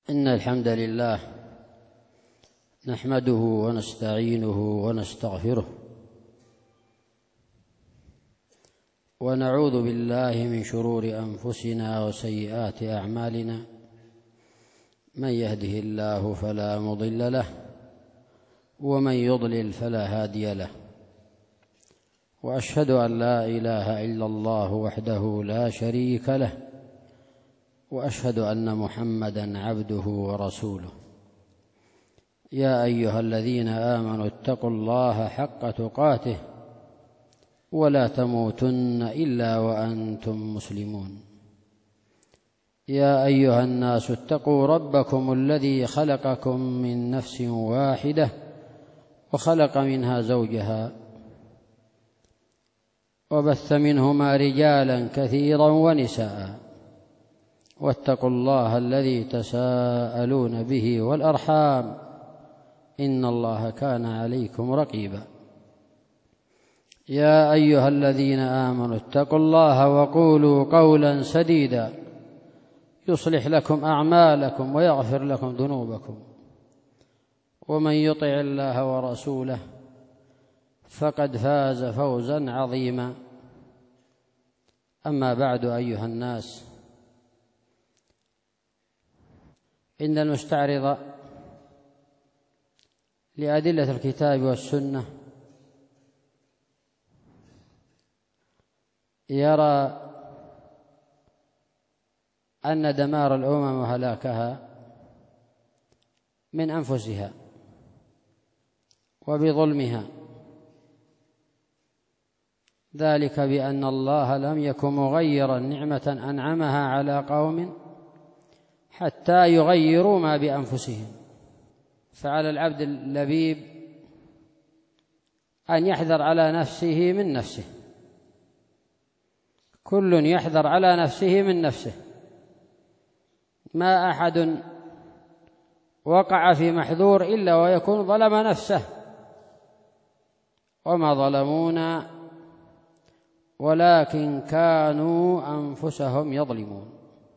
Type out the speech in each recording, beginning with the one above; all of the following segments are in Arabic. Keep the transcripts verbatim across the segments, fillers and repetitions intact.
إن الحمد لله نحمده ونستعينه ونستغفره ونعوذ بالله من شرور أنفسنا وسيئات أعمالنا. من يهده الله فلا مضل له ومن يضلل فلا هادي له، وأشهد أن لا إله إلا الله وحده لا شريك له، وأشهد أن محمدًا عبده ورسوله. يا أيها الذين آمنوا اتقوا الله حق تقاته ولا تموتن إلا وأنتم مسلمون. يا أيها الناس اتقوا ربكم الذي خلقكم من نفس واحدة وخلق منها زوجها وبث منهما رجالا كثيرا ونساء، واتقوا الله الذي تساءلون به والأرحام إن الله كان عليكم رقيبا. يا أيها الذين آمنوا اتقوا الله وقولوا قولا سديدا يصلح لكم أعمالكم ويغفر لكم ذنوبكم، ومن يطع الله ورسوله فقد فاز فوزا عظيما. أما بعد، أيها الناس، إن المستعرض لأدلة الكتاب والسنة يرى أن دمار الأمم وهلاكها من أنفسها وبظلمها، ذلك بأن الله لم يكن مغيرا نعمة أنعمها على قوم حتى يغيروا ما بأنفسهم. فعلى العبد اللبيب أن يحذر على نفسه من نفسه، كل يحذر على نفسه من نفسه. ما أحد وقع في محذور إلا ويكون ظلم نفسه، وما ظلمونا ولكن كانوا أنفسهم يظلمون.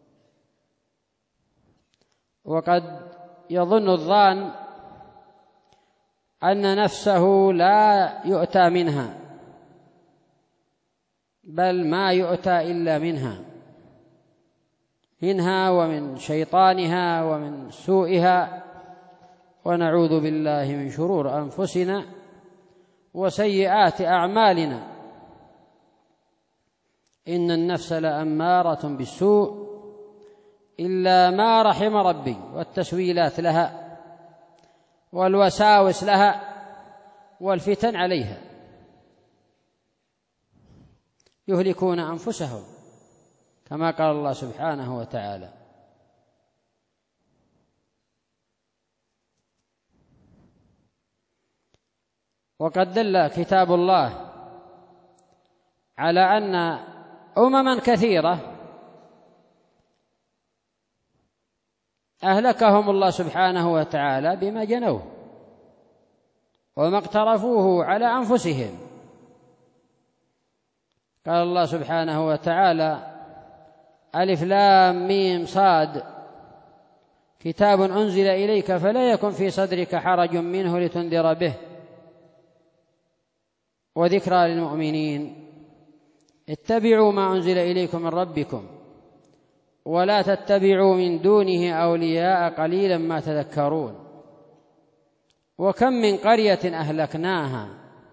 وقد يظن الظان أن نفسه لا يؤتى منها، بل ما يؤتى إلا منها منها ومن شيطانها ومن سوءها، ونعوذ بالله من شرور أنفسنا وسيئات أعمالنا. إن النفس لأمارة بالسوء إلا ما رحم ربي، والتسويلات لها والوساوس لها والفتن عليها يهلكون أنفسهم، كما قال الله سبحانه وتعالى. وقد دل كتاب الله على أن أمما كثيرة أهلكهم الله سبحانه وتعالى بما جنوه وما اقترفوه على أنفسهم. قال الله سبحانه وتعالى: ألف لام ميم صاد، كتاب أنزل إليك فلا يكن في صدرك حرج منه لتنذر به وذكرى للمؤمنين. اتبعوا ما أنزل إليكم من ربكم ولا تتبعوا من دونه أولياء قليلا ما تذكرون. وكم من قرية أهلكناها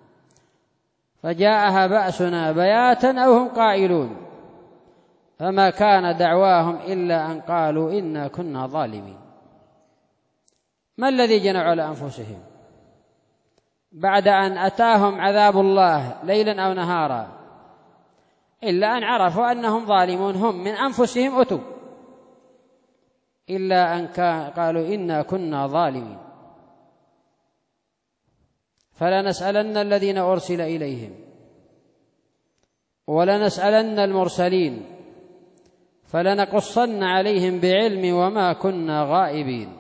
فجاءها بأسنا بياتا أو هم قائلون فما كان دعواهم إلا أن قالوا إنا كنا ظالمين. ما الذي جنوا على أنفسهم بعد أن أتاهم عذاب الله ليلا أو نهارا إلا أن عرفوا أنهم ظالمون؟ هم من أنفسهم أتوا، إلا أن قالوا إنا كنا ظالمين. فلنسألن الذين أرسل إليهم ولنسألن المرسلين فلنقصن عليهم بعلم وما كنا غائبين.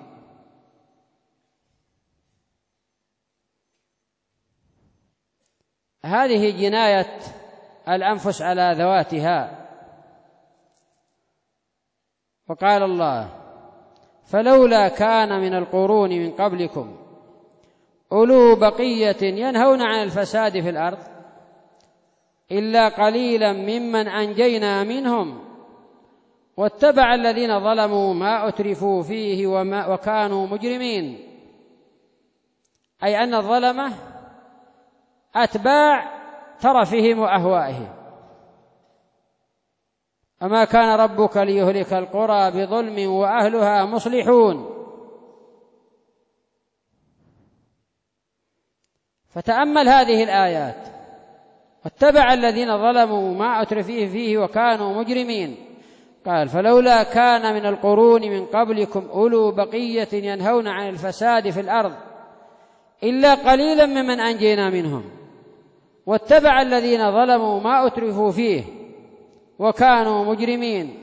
هذه جناية الأنفس على ذواتها. وقال الله: فلولا كان من القرون من قبلكم أولو بقية ينهون عن الفساد في الأرض إلا قليلا ممن أنجينا منهم واتبع الذين ظلموا ما أترفوا فيه وما وكانوا مجرمين. أي أن الظلمة أتباع ترفهم وأهوائهم. أما كان ربك ليهلك القرى بظلم وأهلها مصلحون. فتأمل هذه الآيات: واتبع الذين ظلموا ما أترفوا فيه وكانوا مجرمين. قال: فلولا كان من القرون من قبلكم أولو بقية ينهون عن الفساد في الأرض إلا قليلا ممن أنجينا منهم واتبع الذين ظلموا ما أترفوا فيه وكانوا مجرمين.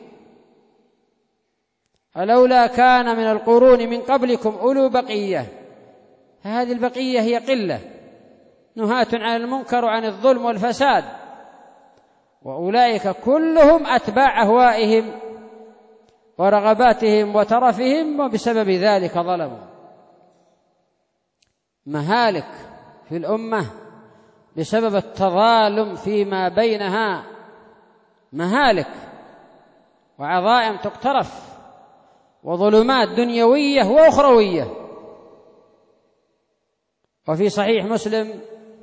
فلولا كان من القرون من قبلكم أولو بقية، هذه البقية هي قلة نهاة عن المنكر وعن الظلم والفساد، وأولئك كلهم أتباع أهوائهم ورغباتهم وترفهم، وبسبب ذلك ظلموا. مهالك في الأمة بسبب التظالم فيما بينها، مهالك وعظائم تقترف وظلمات دنيوية وأخروية. وفي صحيح مسلم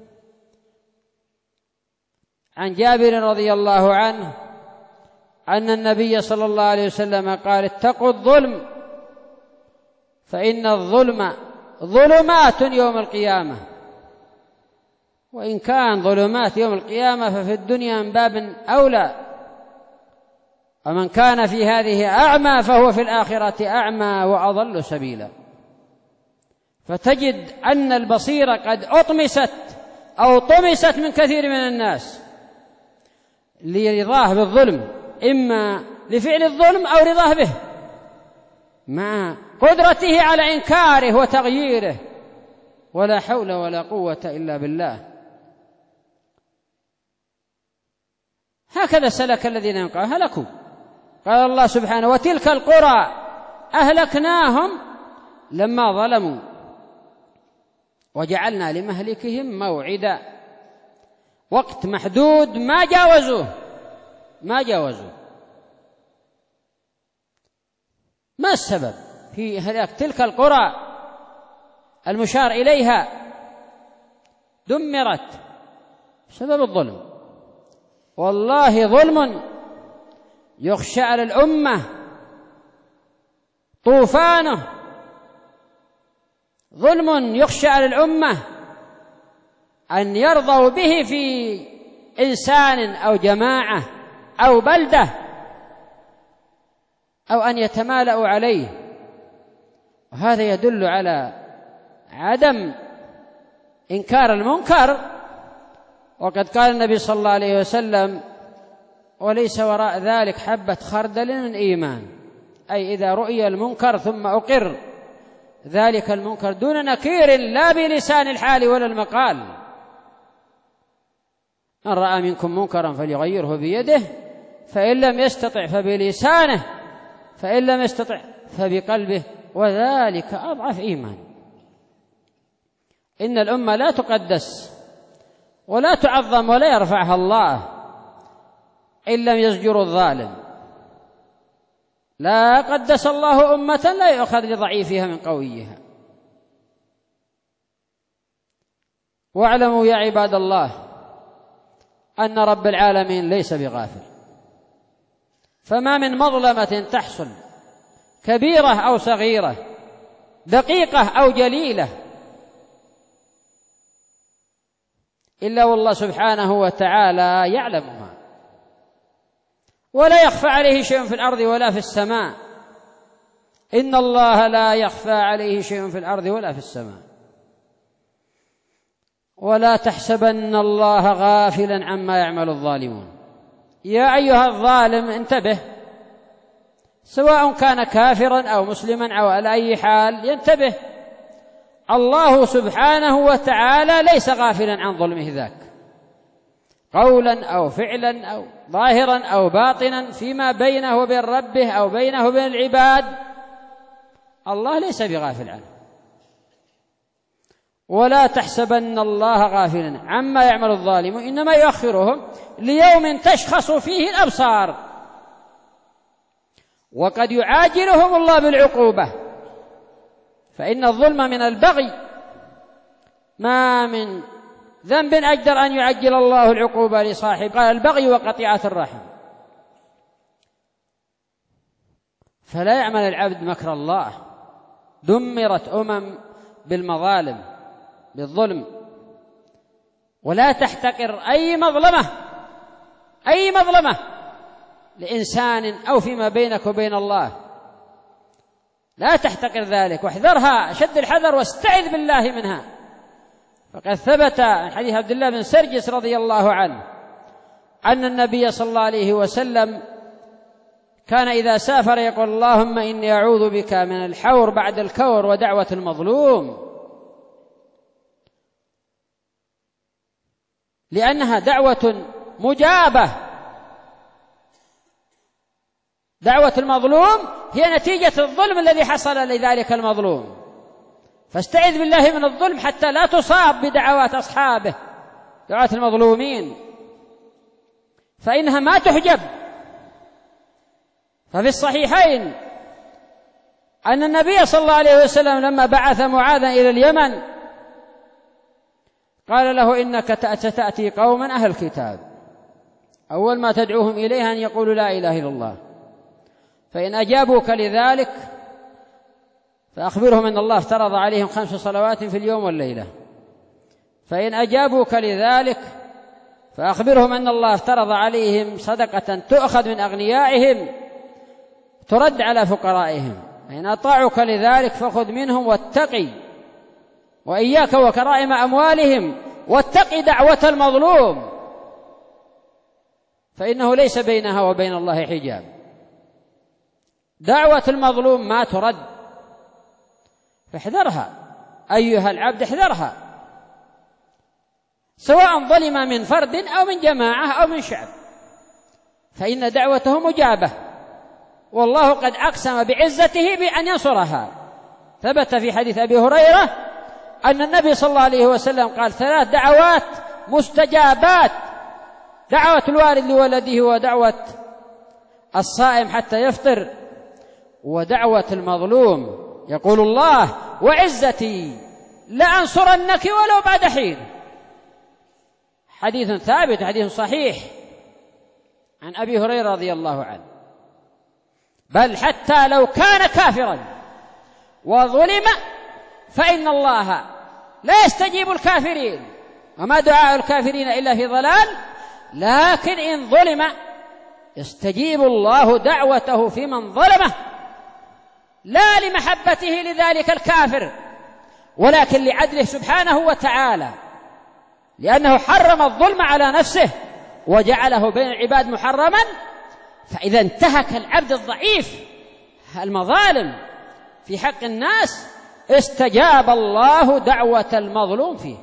عن جابر رضي الله عنه أن النبي صلى الله عليه وسلم قال: اتقوا الظلم فإن الظلم ظلمات يوم القيامة. وإن كان ظلمات يوم القيامة ففي الدنيا من باب أولى. ومن كان في هذه أعمى فهو في الآخرة أعمى وأضل سبيلا. فتجد أن البصيرة قد أطمست أو طمست من كثير من الناس لرضاه بالظلم، إما لفعل الظلم أو رضاه به مع قدرته على إنكاره وتغييره، ولا حول ولا قوة إلا بالله. هكذا سلك الذين من قبلهم هلكوا. قال الله سبحانه: وتلك القرى أهلكناهم لما ظلموا وجعلنا لمهلكهم موعدا. وقت محدود ما جاوزوه ما جاوزوه ما السبب في هلاك تلك القرى المشار إليها؟ دمرت بسبب الظلم. والله ظلم يخشى على الأمة طوفانه، ظلم يخشى على الأمة أن يرضوا به في إنسان أو جماعة أو بلدة، أو أن يتمالأوا عليه. وهذا يدل على عدم إنكار المنكر. وقد قال النبي صلى الله عليه وسلم: وليس وراء ذلك حبة خردل من إيمان. أي إذا رؤي المنكر ثم أقر ذلك المنكر دون نكير لا بلسان الحال ولا المقال. من رأى منكم منكرا فليغيره بيده، فإن لم يستطع فبلسانه، فإن لم يستطع فبقلبه، وذلك أضعف إيمان. إن الأمة لا تقدس ولا تعظم ولا يرفعها الله إن لم يزجر الظالم. لا قدس الله أمة لا يؤخذ لضعيفها من قويها. واعلموا يا عباد الله أن رب العالمين ليس بغافل، فما من مظلمة تحصل كبيرة أو صغيرة، دقيقة أو جليلة، إلا والله سبحانه وتعالى يعلمها، ولا يخفى عليه شيء في الأرض ولا في السماء. إن الله لا يخفى عليه شيء في الأرض ولا في السماء. ولا تحسبن الله غافلا عما يعمل الظالمون. يا أيها الظالم انتبه، سواء كان كافرا أو مسلما أو على أي حال ينتبه. الله سبحانه وتعالى ليس غافلا عن ظلمه ذاك، قولا أو فعلا أو ظاهرا أو باطنا، فيما بينه وبين ربه أو بينه وبين العباد. الله ليس بغافل عنه. ولا تحسبن الله غافلا عما يعمل الظالمون إنما يؤخرهم ليوم تشخص فيه الأبصار وقد يعاجلهم الله بالعقوبة. فإن الظلم من البغي، ما من ذنب أجدر أن يعجل الله العقوبة لصاحب، قال البغي وقطيعة الرحم. فلا يعمل العبد مكر الله. دمرت أمم بالمظالم، بالظلم. ولا تحتقر أي مظلمة، أي مظلمة لإنسان أو فيما بينك وبين الله، لا تحتقر ذلك واحذرها شد الحذر واستعذ بالله منها. فقد ثبت عن حديث عبد الله بن سرجس رضي الله عنه أن النبي صلى الله عليه وسلم كان إذا سافر يقول اللهم إني أعوذ بك من الحور بعد الكور ودعوة المظلوم، لأنها دعوة مجابة. دعوة المظلوم هي نتيجة الظلم الذي حصل لذلك المظلوم، فاستعذ بالله من الظلم حتى لا تصاب بدعوات أصحابه، دعوات المظلومين، فإنها ما تحجب. ففي الصحيحين أن النبي صلى الله عليه وسلم لما بعث معاذا إلى اليمن قال له إنك ستأتي قوما أهل الكتاب، أول ما تدعوهم إليها أن يقولوا لا إله إلا الله، فإن أجابوك لذلك فأخبرهم أن الله افترض عليهم خمس صلوات في اليوم والليلة، فإن أجابوك لذلك فأخبرهم أن الله افترض عليهم صدقة تؤخذ من أغنيائهم ترد على فقرائهم، فإن أطاعوك لذلك فخذ منهم واتقي، وإياك وكرائم أموالهم واتقي دعوة المظلوم فإنه ليس بينها وبين الله حجاب. دعوة المظلوم ما ترد، فاحذرها أيها العبد، احذرها، سواء ظلم من فرد أو من جماعة أو من شعب، فإن دعوته مجابة، والله قد أقسم بعزته بأن ينصرها. ثبت في حديث أبي هريرة أن النبي صلى الله عليه وسلم قال ثلاث دعوات مستجابات: دعوة الوالد لولده، ودعوة الصائم حتى يفطر، ودعوة المظلوم. يقول الله وعزتي لأنصرنك ولو بعد حين. حديث ثابت، حديث صحيح عن أبي هريرة رضي الله عنه. بل حتى لو كان كافرا وظلم فإن الله لا يستجيب الكافرين، وما دعاء الكافرين إلا في ضلال، لكن إن ظلم يستجيب الله دعوته في من ظلمه، لا لمحبته لذلك الكافر، ولكن لعدله سبحانه وتعالى، لأنه حرم الظلم على نفسه وجعله بين العباد محرما. فإذا انتهك العبد الضعيف المظالم في حق الناس استجاب الله دعوة المظلوم فيه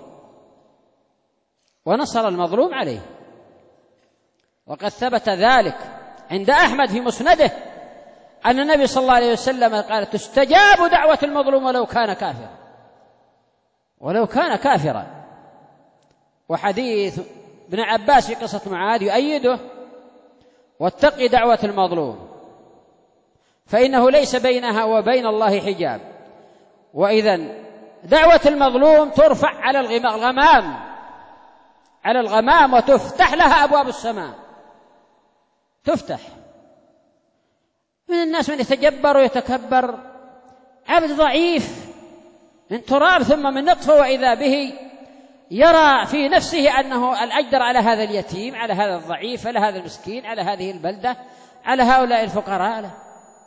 ونصر المظلوم عليه. وقد ثبت ذلك عند أحمد في مسنده أن النبي صلى الله عليه وسلم قال تستجاب دعوة المظلوم ولو كان كافرا، ولو كان كافرا. وحديث ابن عباس في قصة معاذ يؤيده: واتقي دعوة المظلوم فإنه ليس بينها وبين الله حجاب. وإذن دعوة المظلوم ترفع على الغمام، على الغمام، وتفتح لها أبواب السماء، تفتح. من الناس من يتجبر ويتكبر، عبد ضعيف من تراب ثم من نطفة، وإذا به يرى في نفسه أنه الأجدر على هذا اليتيم، على هذا الضعيف، على هذا المسكين، على هذه البلدة، على هؤلاء الفقراء. له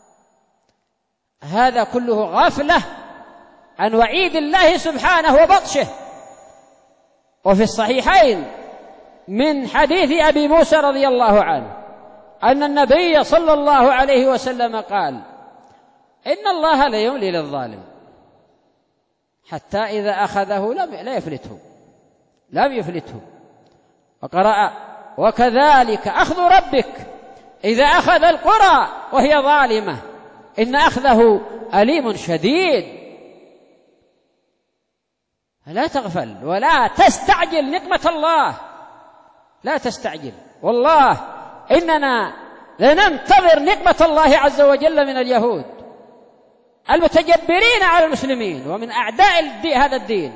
هذا كله غفلة عن وعيد الله سبحانه وبطشه. وفي الصحيحين من حديث أبي موسى رضي الله عنه أن النبي صلى الله عليه وسلم قال: إن الله لا يملي للظالم حتى إذا أخذه لم لا يفلته لم يفلته وقرأ: وكذلك أخذ ربك إذا أخذ القرى وهي ظالمة إن أخذه أليم شديد. لا تغفل ولا تستعجل نقمة الله، لا تستعجل. والله إننا لننتظر نقمة الله عز وجل من اليهود المتجبرين على المسلمين ومن أعداء هذا الدين،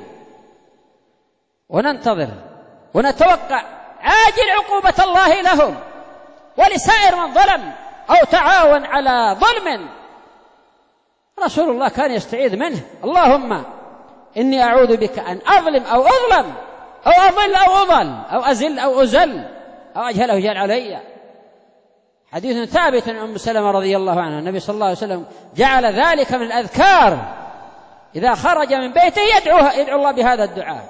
وننتظر ونتوقع عاجل عقوبة الله لهم ولسائر من ظلم أو تعاون على ظلم. رسول الله كان يستعيذ منه: اللهم إني أعوذ بك أن أظلم أو أظلم أو أضل أو أضل أو أزل أو أزل أو أجهل أو يجهل علي. حديث ثابت عن أم سلمة رضي الله عنها، النبي صلى الله عليه وسلم جعل ذلك من الأذكار إذا خرج من بيته يدعو, يدعو الله بهذا الدعاء.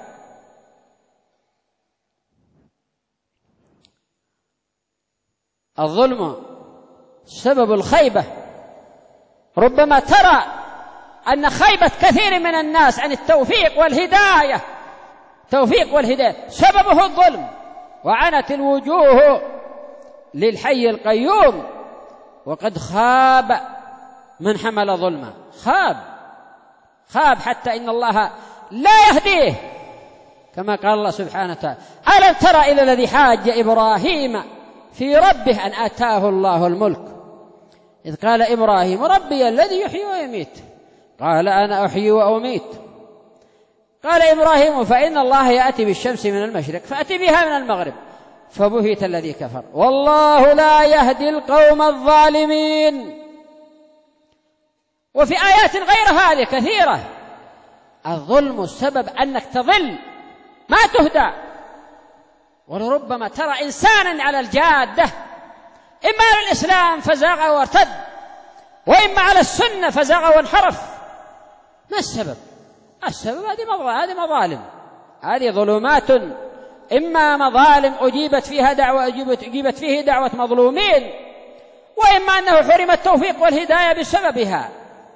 الظلم سبب الخيبة. ربما ترى أن خيبة كثير من الناس عن التوفيق والهداية توفيق والهداية سببه الظلم، وعنت الوجوه للحي القيوم، وقد خاب من حمل ظلما. خاب خاب حتى إن الله لا يهديه، كما قال الله سبحانه وتعالى: ألم تر إلى الذي حاج إبراهيم في ربه أن آتاه الله الملك إذ قال إبراهيم ربي الذي يحيي ويميت قال أنا أحيي وأميت. قال إبراهيم فإن الله يأتي بالشمس من المشرق فأتي بها من المغرب فبهت الذي كفر والله لا يهدي القوم الظالمين. وفي آيات غير هذه كثيرة. الظلم السبب أنك تضل ما تهدى. ولربما ترى إنسانا على الجادة، إما على الإسلام فزاغ وارتد، وإما على السنة فزاغ وانحرف. ما السبب؟ السبب هذه مظالم، هذه ظلمات، إما مظالم أجيبت فيها دعوة أجيبت, أجيبت فيه دعوة مظلومين، وإما أنه حرم التوفيق والهداية بسببها.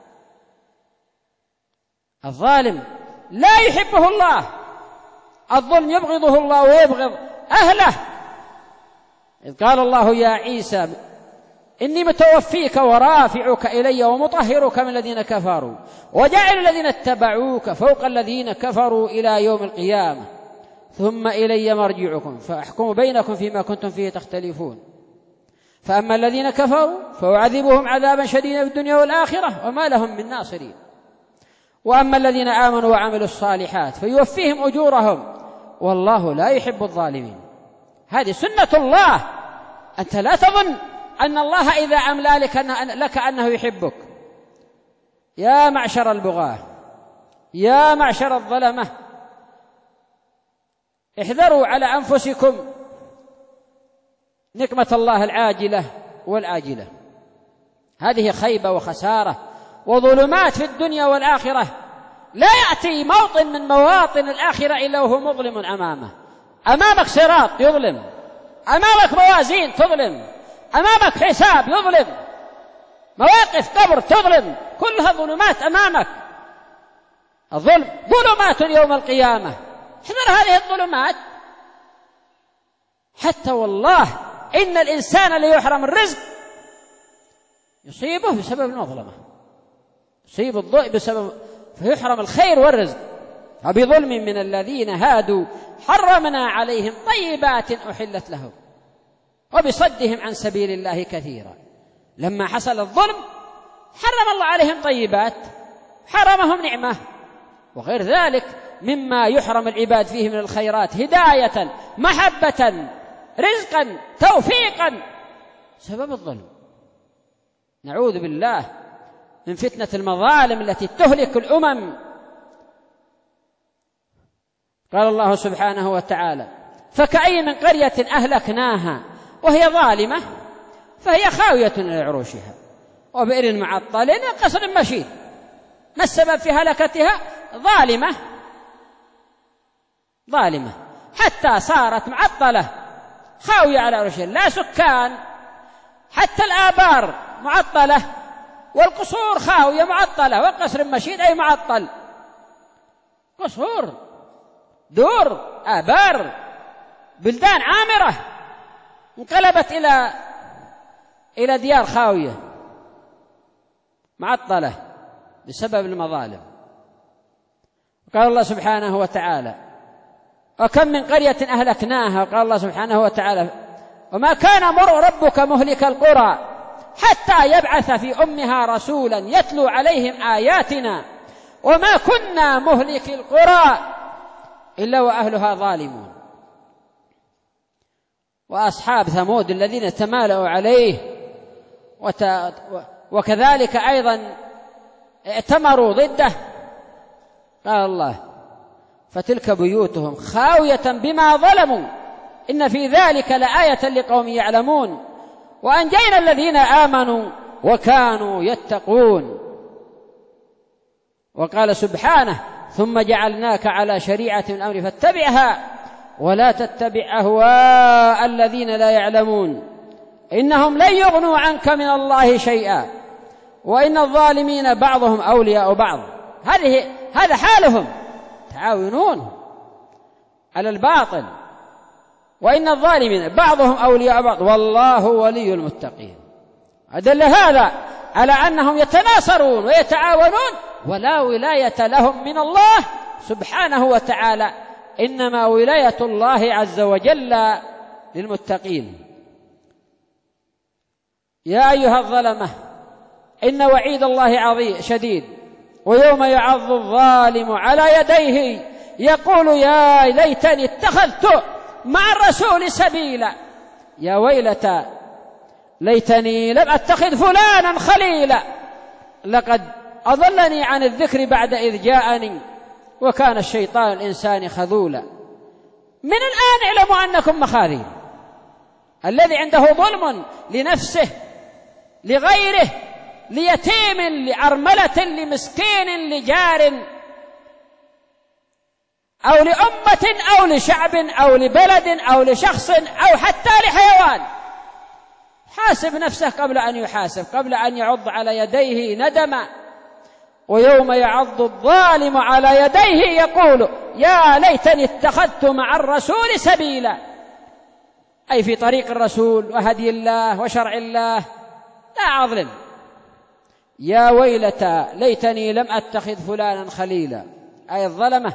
الظالم لا يحبه الله، الظلم يبغضه الله ويبغض أهله. إذ قال الله يا عيسى إني متوفيك ورافعك إلي ومطهرك من الذين كفروا وجعل الذين اتبعوك فوق الذين كفروا إلى يوم القيامة ثم إلي مرجعكم فأحكم بينكم فيما كنتم فيه تختلفون. فأما الذين كفروا فأعذبهم عذابا شديدا في الدنيا والآخرة وما لهم من ناصرين. وأما الذين آمنوا وعملوا الصالحات فيوفيهم أجورهم والله لا يحب الظالمين. هذه سنة الله. أنت لا تظن أن الله إذا أملى لك, لك أنه يحبك. يا معشر البغاة، يا معشر الظلمة، احذروا على أنفسكم نقمة الله العاجلة والآجلة. هذه خيبة وخسارة وظلمات في الدنيا والآخرة. لا يأتي موطن من مواطن الآخرة إلا وهو مظلم أمامه. أمامك صراط يظلم، أمامك موازين تظلم، أمامك حساب يظلم، مواقف قبر تظلم، كلها ظلمات أمامك. الظلم ظلمات يوم القيامة. احذر هذه الظلمات. حتى والله إن الإنسان ليحرم الرزق يصيبه بسبب المظلمة، يصيب الضوء بسبب فيحرم الخير والرزق. فبظلم من الذين هادوا حرمنا عليهم طيبات أحلت لهم وبصدهم عن سبيل الله كثيرا. لما حصل الظلم حرم الله عليهم طيبات، حرمهم نعمة وغير ذلك مما يحرم العباد فيه من الخيرات، هداية، محبة، رزقا، توفيقا، سبب الظلم. نعوذ بالله من فتنة المظالم التي تهلك الأمم. قال الله سبحانه وتعالى فكأي من قرية أهلكناها وهي ظالمة فهي خاوية على عروشها وبئر معطل وقصر مشيد. ما السبب في هلكتها؟ ظالمة ظالمة حتى صارت معطلة خاوية على عروشها، لا سكان، حتى الآبار معطلة والقصور خاوية معطلة وقصر مشيد أي معطل. قصور، دور، آبار، بلدان عامرة انقلبت إلى إلى ديار خاوية. معطلة بسبب المظالم. قال الله سبحانه وتعالى: وكم من قرية أهلكناها. قال الله سبحانه وتعالى: وما كان أمر ربك مهلك القرى حتى يبعث في أمها رسولا يتلو عليهم آياتنا وما كنا مهلك القرى إلا وأهلها ظالمون. وأصحاب ثمود الذين تمالأوا عليه وت... وكذلك أيضا ائتمروا ضده. قال الله: فتلك بيوتهم خاوية بما ظلموا إن في ذلك لآية لقوم يعلمون وأنجينا الذين آمنوا وكانوا يتقون. وقال سبحانه: ثم جعلناك على شريعة من الأمر فاتبعها ولا تتبع أهواء الذين لا يعلمون إنهم لن يغنوا عنك من الله شيئا وإن الظالمين بعضهم أولياء بعض. هذه هذا حالهم، تعاونون على الباطل. وإن الظالمين بعضهم أولياء بعض والله ولي المتقين. أدل هذا على أنهم يتناصرون ويتعاونون ولا ولاية لهم من الله سبحانه وتعالى، إنما ولاية الله عز وجل للمتقين. يا أيها الظلمة إن وعيد الله عظيم شديد ويوم يعض الظالم على يديه يقول يا ليتني اتخذت مع الرسول سبيلا يا ويلتى ليتني لم أتخذ فلانا خليلا لقد أضلني عن الذكر بعد إذ جاءني وكان الشيطان الإنسان خذولا. من الآن اعلموا أنكم مخاذيل. الذي عنده ظلم لنفسه لغيره ليتيم لأرملة لمسكين لجار أو لأمة أو لشعب أو لبلد أو لشخص أو حتى لحيوان، حاسب نفسه قبل أن يحاسب، قبل أن يعض على يديه ندما. ويوم يعض الظالم على يديه يقول يا ليتني اتخذت مع الرسول سبيلا، أي في طريق الرسول وهدي الله وشرع الله لا أظلم. يا ويلتى ليتني لم أتخذ فلانا خليلا، أي الظلمة،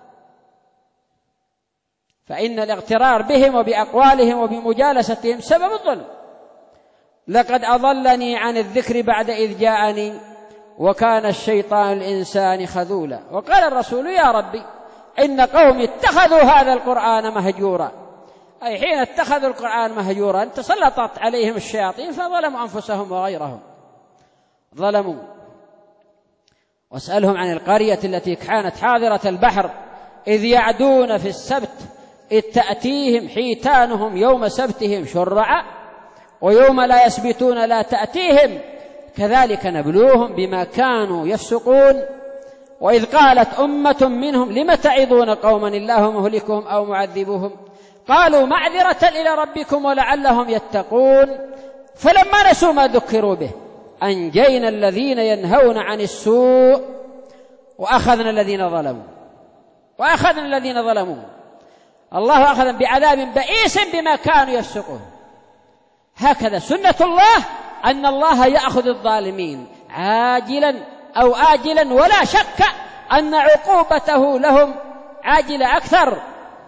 فإن الاغترار بهم وبأقوالهم وبمجالستهم سبب الظلم. لقد أضلني عن الذكر بعد إذ جاءني وكان الشيطان الإنسان خذولا. وقال الرسول يا ربي إن قوم اتخذوا هذا القرآن مهجورا، أي حين اتخذوا القرآن مهجورا تسلطت عليهم الشياطين فظلموا أنفسهم وغيرهم ظلموا. واسألهم عن القرية التي كانت حاضرة البحر إذ يعدون في السبت إذ تأتيهم حيتانهم يوم سبتهم شرعا ويوم لا يسبتون لا تأتيهم كذلك نبلوهم بما كانوا يفسقون. وإذ قالت أمة منهم لم تعظون قوما الله مهلكهم أو معذبهم قالوا معذرة إلى ربكم ولعلهم يتقون فلما نسوا ما ذكروا به أنجينا الذين ينهون عن السوء وأخذنا الذين ظلموا وأخذنا الذين ظلموا. الله أخذ بعذاب بئيس بما كانوا يفسقون. هكذا سنة الله أن الله يأخذ الظالمين عاجلا أو آجلا، ولا شك أن عقوبته لهم عاجلة أكثر،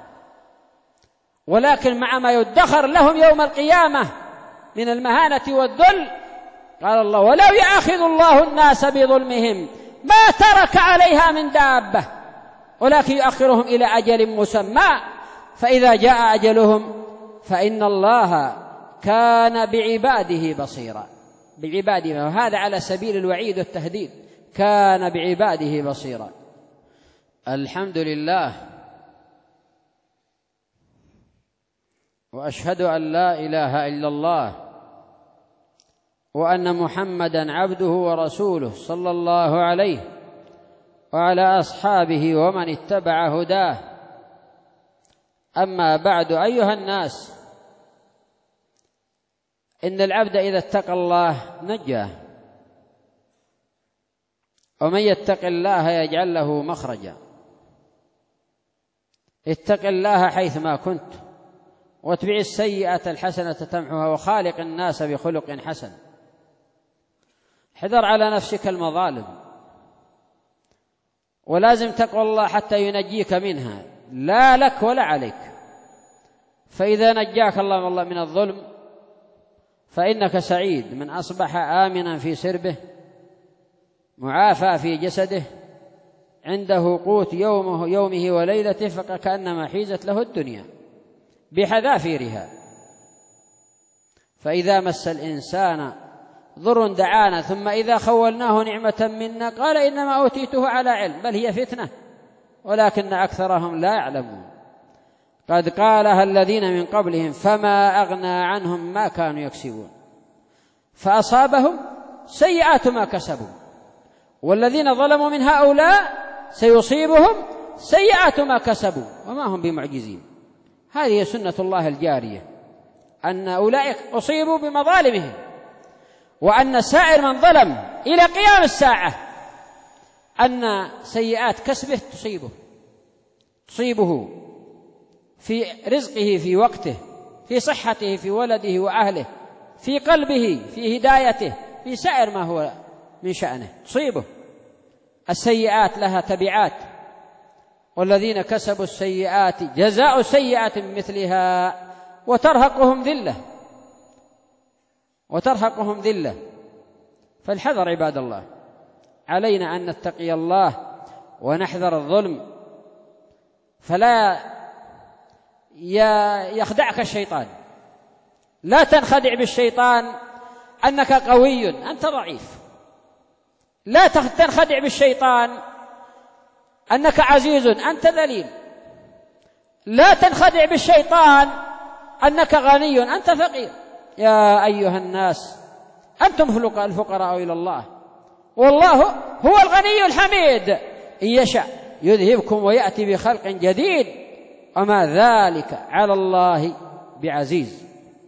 ولكن مع ما يدخر لهم يوم القيامة من المهانة والذل. قال الله ولو يأخذ الله الناس بظلمهم ما ترك عليها من دابة ولكن يؤخرهم إلى أجل مسمى فإذا جاء أجلهم فإن الله كان بعباده بصيرا. بعباده، وهذا على سبيل الوعيد والتهديد، كان بعباده بصيرا. الحمد لله، وأشهد أن لا إله إلا الله وأن محمدًا عبده ورسوله صلى الله عليه وعلى أصحابه ومن اتبع هداه. أما بعد، أيها الناس، إن العبد إذا اتقى الله نجاه، ومن يتق الله يجعل له مخرجا. اتق الله حيثما كنت واتبع السيئة الحسنة تمحها وخالق الناس بخلق حسن. احذر على نفسك المظالم، ولازم تقوى الله حتى ينجيك منها، لا لك ولا عليك. فإذا نجاك الله من الظلم فإنك سعيد، من أصبح آمنا في سربه معافى في جسده عنده قوت يومه, يومه وليلته فكأنما حيزت له الدنيا بحذافيرها. فإذا مس الإنسان ضر دعانا ثم إذا خولناه نعمة منا قال إنما أوتيته على علم، بل هي فتنة ولكن أكثرهم لا يعلمون. قد قالها الذين من قبلهم فما أغنى عنهم ما كانوا يكسبون فأصابهم سيئات ما كسبوا والذين ظلموا من هؤلاء سيصيبهم سيئات ما كسبوا وما هم بمعجزين. هذه سنة الله الجارية، أن أولئك أصيبوا بمظالمهم، وأن سائر من ظلم إلى قيام الساعة أن سيئات كسبه تصيبه تصيبه في رزقه، في وقته، في صحته، في ولده وأهله، في قلبه، في هدايته، في سائر ما هو من شأنه تصيبه. السيئات لها تبعات، والذين كسبوا السيئات جزاء سيئة مثلها وترهقهم ذلة وترهقهم ذلة. فالحذر عباد الله، علينا أن نتقي الله ونحذر الظلم، فلا يخدعك الشيطان. لا تنخدع بالشيطان أنك قوي أنت ضعيف، لا تنخدع بالشيطان أنك عزيز أنت ذليل، لا تنخدع بالشيطان أنك غني أنت فقير. يا أيها الناس أنتم الفقراء إلى الله والله هو الغني الحميد، إن يشاء يذهبكم ويأتي بخلق جديد وما ذلك على الله بعزيز.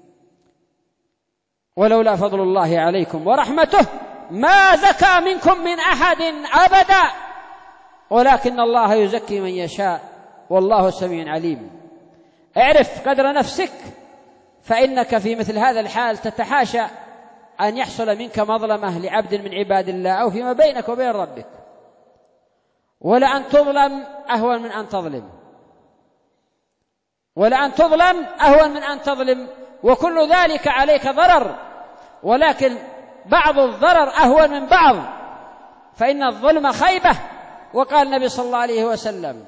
ولولا فضل الله عليكم ورحمته ما زكى منكم من أحد أبدا ولكن الله يزكي من يشاء والله سميع عليم. اعرف قدر نفسك، فإنك في مثل هذا الحال تتحاشى أن يحصل منك مظلمة لعبد من عباد الله أو فيما بينك وبين ربك، ولأن تظلم أهون من أن تظلم، ولأن تظلم أهون من أن تظلم، وكل ذلك عليك ضرر، ولكن بعض الضرر أهون من بعض، فإن الظلم خيبة. وقال النبي صلى الله عليه وسلم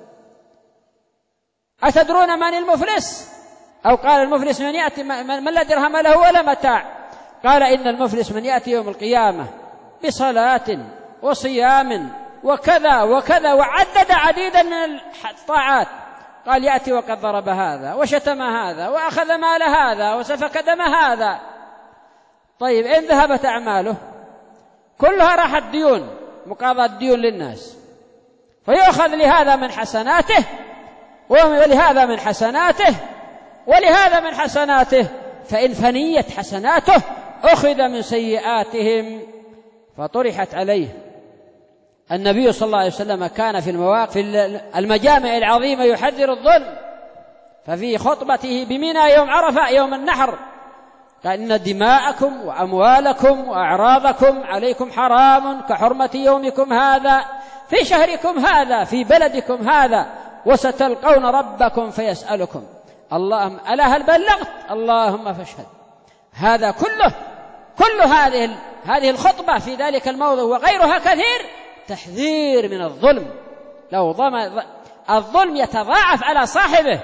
أتدرون من المفلس؟ أو قال المفلس من يأتي من لا درهم له ولا متاع؟ قال إن المفلس من يأتي يوم القيامة بصلاة وصيام وكذا وكذا، وعدد عديدا من الطاعات. قال يأتي وقد ضرب هذا وشتم هذا وأخذ مال هذا وسفك دم هذا. طيب إن ذهبت أعماله كلها راحت ديون، مقاضاة ديون للناس، فيأخذ لهذا من حسناته ولهذا من حسناته ولهذا من حسناته، فإن فنيت حسناته أخذ من سيئاتهم فطرحت عليه. النبي صلى الله عليه وسلم كان في المواقف المجامع العظيمة يحذر الظلم، ففي خطبته بمنى يوم عرفة يوم النحر قال إن دماءكم وأموالكم وأعراضكم عليكم حرام كحرمة يومكم هذا في شهركم هذا في بلدكم هذا، وستلقون ربكم فيسألكم اللهم ألا هل بلغت؟ اللهم فاشهد. هذا كله كل هذه هذه الخطبة في ذلك الموضوع وغيرها كثير تحذير من الظلم. لو ضم الظلم يتضاعف على صاحبه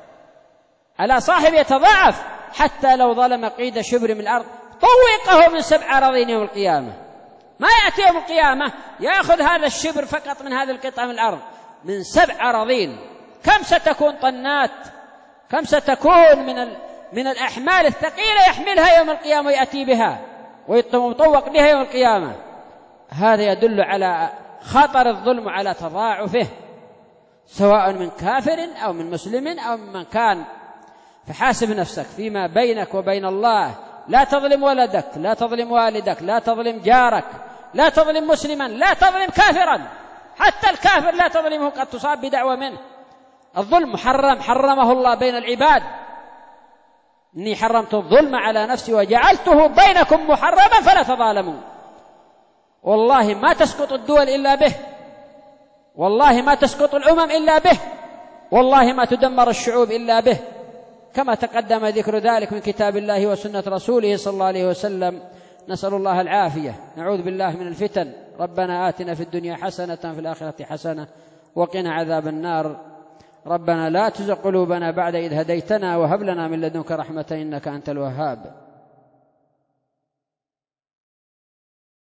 على صاحبه يتضاعف، حتى لو ظلم قيد شبر من الأرض طوقه من سبع أراضين يوم القيامة. ما يأتي يوم القيامة يأخذ هذا الشبر فقط من هذه القطعة من الأرض، من سبع أراضين. كم ستكون طنات، كم ستكون من من الأحمال الثقيلة يحملها يوم القيامة ويأتي بها ويطوق بها يوم القيامة. هذا يدل على خطر الظلم على تضاعفه، سواء من كافر أو من مسلم أو من كان. فحاسب نفسك فيما بينك وبين الله، لا تظلم ولدك، لا تظلم والدك، لا تظلم جارك، لا تظلم مسلما، لا تظلم كافرا، حتى الكافر لا تظلمه قد تصاب بدعوة منه. الظلم محرم، حرمه الله بين العباد. إني حرمت الظلم على نفسي وجعلته بينكم محرما فلا تظالموا. والله ما تسقط الدول إلا به، والله ما تسقط الأمم إلا به، والله ما تدمر الشعوب إلا به، كما تقدم ذكر ذلك من كتاب الله وسنة رسوله صلى الله عليه وسلم. نسأل الله العافية، نعوذ بالله من الفتن. ربنا آتنا في الدنيا حسنة في الآخرة حسنة وقنا عذاب النار. ربنا لا تزغ قلوبنا بعد إذ هديتنا وهب لنا من لدنك رحمة إنك أنت الوهاب.